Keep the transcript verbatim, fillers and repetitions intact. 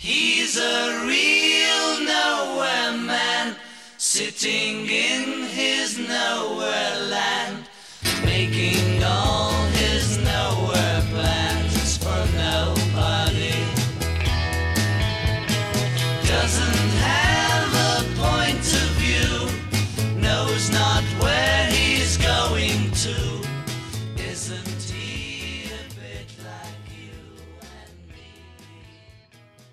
He's a real nowhere man, sitting in his nowhere land, making